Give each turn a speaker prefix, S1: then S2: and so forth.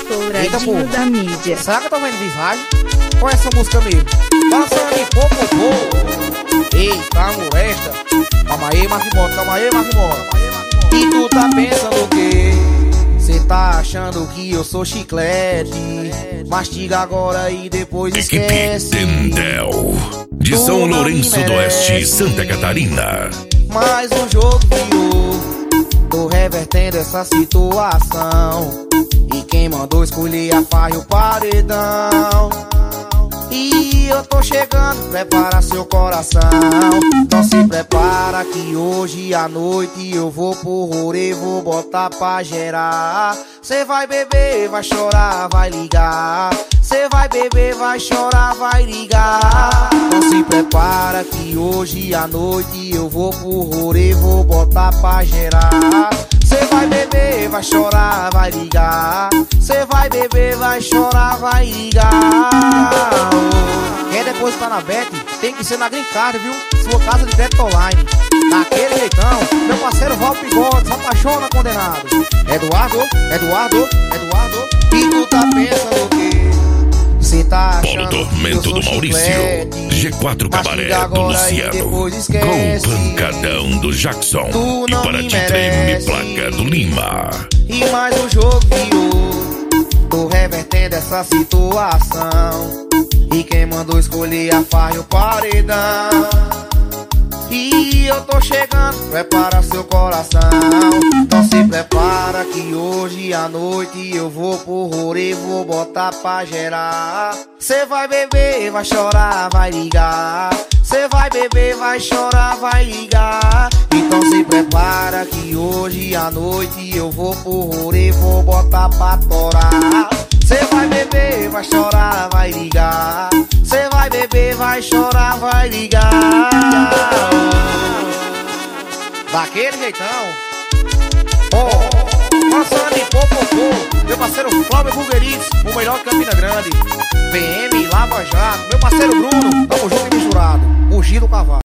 S1: Douradinho da mídia.
S2: Será que eu tô vendo visagem? Qual é essa música mesmo? Passando de popopô. Eita, molesta. Calma aí, Marquimota, calma aí, Marquimota. E tu tá pensando o quê? Cê tá achando que eu sou chiclete? Mastiga agora e depois esquece.
S3: Equipe Tendel, de São Lourenço do Oeste, Santa Catarina.
S2: Mas o jogo virou. Tô revertendo essa situação. E quem mandou escolher a farra e o paredão. E eu tô chegando, prepara seu coração. Então se prepara que hoje à noite eu vou pro rolê, vou botar pra gerar. Cê vai beber, vai chorar, vai ligar. Cê vai beber, vai chorar, vai ligar. Então se prepara que hoje à noite eu vou pro rolê, vou botar pra gerar. Cê vai beber, vai chorar, vai ligar. Cê vai beber, vai chorar, vai ligar. Quer depositar na Bet? Tem que ser na Green Card, viu? Sua casa de crédito online. Daquele jeitão, meu parceiro Val Bigode, só apaixona condenado. Eduardo. E tu tá pensando o quê? Cê tá achando
S3: Polo Tormento do Maurício, G4 Cabaré do Luciano, com o pancadão do Jackson e para de treme placa do Lima.
S2: E mais um jogo virou. Tô revertendo essa situação. E quem mandou escolher a farra e o paredão. E eu tô chegando, prepara seu coração. Então se prepara que hoje à noite eu vou pro rolê, vou botar pra gerar. Cê vai beber, vai chorar, vai ligar. Cê vai beber, vai chorar, vai ligar. Então se prepara que hoje à noite eu vou pro rolê, vou botar pra torar. Cê vai beber, vai chorar, vai ligar. Cê vai beber, vai chorar, vai ligar. Daquele jeitão. Passando de popopô. Meu parceiro Flávio Bulgueritz, o melhor de Campina Grande. VM, Lava Jato. Meu parceiro Bruno, tamo junto e misturado. Bugir do cavalo.